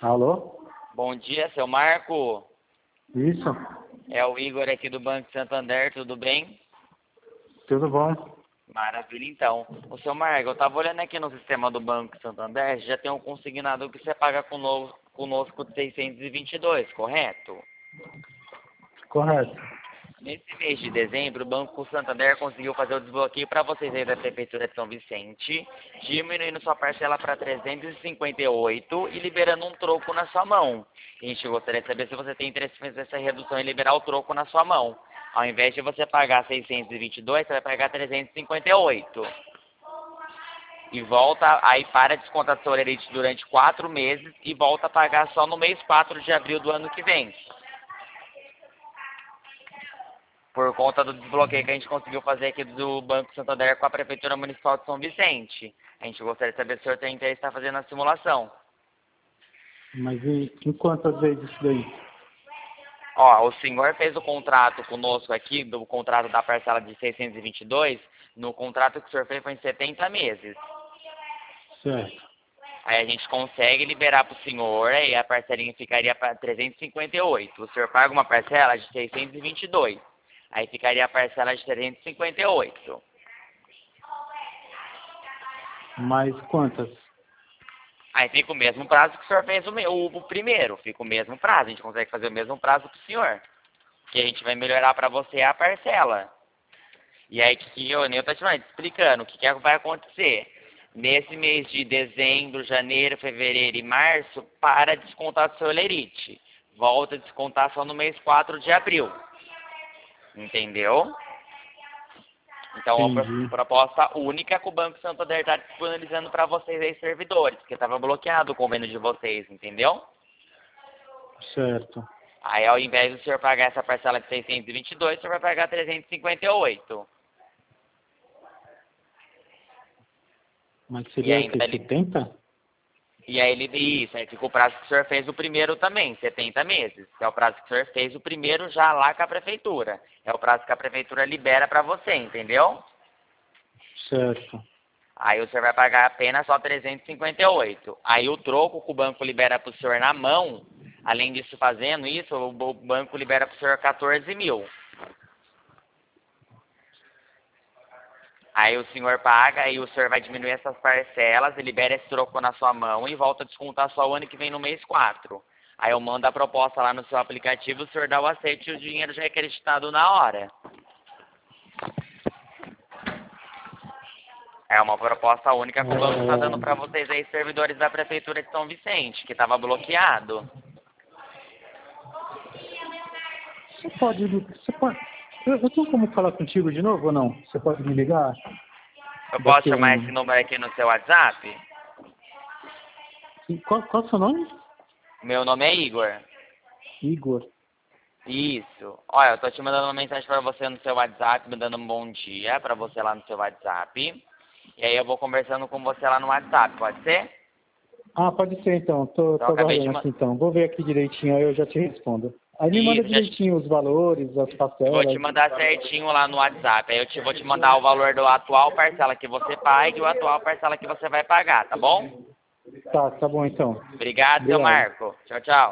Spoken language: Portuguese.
Alô? Bom dia, seu Marco. Isso? É o Igor aqui do Banco Santander, tudo bem? Tudo bom? Maravilha, então. O seu Marco, eu estava olhando aqui no sistema do Banco Santander, já tem um consignado que você paga conosco de 622, correto? Correto. Nesse mês de dezembro, o Banco Santander conseguiu fazer o desbloqueio para vocês aí da Prefeitura de São Vicente, diminuindo sua parcela para 358 e liberando um troco na sua mão. A gente gostaria de saber se você tem interesse em fazer essa redução e liberar o troco na sua mão. Ao invés de você pagar 622, você vai pagar 358. E volta, aí para de descontar seu Olerite durante 4 meses e volta a pagar só no mês 4 de abril do ano que vem. Por conta do desbloqueio que a gente conseguiu fazer aqui do Banco Santander com a Prefeitura Municipal de São Vicente. A gente gostaria de saber se o senhor tem interesse em estar fazendo a simulação. Mas e em quantas vezes isso daí? Ó, o senhor fez o contrato conosco aqui, do contrato da parcela de 622, no contrato que o senhor fez foi em 70 meses. Certo. Aí a gente consegue liberar para o senhor, aí a parcelinha ficaria para 358. O senhor paga uma parcela de 622. Aí ficaria a parcela de 358. Mas quantas? Aí fica o mesmo prazo que o senhor fez o primeiro. Fica o mesmo prazo. A gente consegue fazer o mesmo prazo para o senhor. Que a gente vai melhorar para você a parcela. E aí que eu tô te explicando o que vai acontecer. Nesse mês de dezembro, janeiro, fevereiro e março, para de descontar do seu Olerite. Volta a descontar só no mês 4 de abril. Entendeu? Então, Entendi. a proposta única que o Banco Santander está disponibilizando para vocês aí, servidores, porque estava bloqueado o convênio de vocês, entendeu? Certo. Aí, ao invés do senhor pagar essa parcela de 622, o senhor vai pagar 358. Mas E seria o quê? ainda 70? E aí isso, aí fica o prazo que o senhor fez o primeiro também, 70 meses. Que é o prazo que o senhor fez o primeiro já lá com a prefeitura. É o prazo que a prefeitura libera para você, entendeu? Certo. Aí o senhor vai pagar apenas só 358. Aí o troco que o banco libera para o senhor na mão, além disso fazendo isso, o banco libera para o senhor 14 mil. Aí o senhor paga, aí o senhor vai diminuir essas parcelas, e libera esse troco na sua mão e volta a descontar só o ano que vem no mês 4. Aí eu mando a proposta lá no seu aplicativo, o senhor dá o aceite e o dinheiro já é acreditado na hora. É uma proposta única que o banco está dando para vocês aí, servidores da Prefeitura de São Vicente, que estava bloqueado. Você pode... Eu tenho como falar contigo de novo ou não? Você pode me ligar? Eu posso Daqui a chamar esse número aqui no seu WhatsApp? Qual é o seu nome? Meu nome é Igor. Igor. Isso. Olha, eu tô te mandando uma mensagem para você no seu WhatsApp, me dando um bom dia para você lá no seu WhatsApp. E aí eu vou conversando com você lá no WhatsApp, pode ser? Ah, pode ser então. Tô Então eu acabei de aguardando aqui então. Vou ver aqui direitinho, aí eu já te respondo. Aí me manda Isso, direitinho os valores, as eu vou te parcelas. mandar certinho lá no WhatsApp. Aí vou te mandar o valor do atual parcela que você paga e o atual parcela que você vai pagar, tá bom? Tá bom então. Obrigado, seu Obrigado. Marco. Tchau, tchau.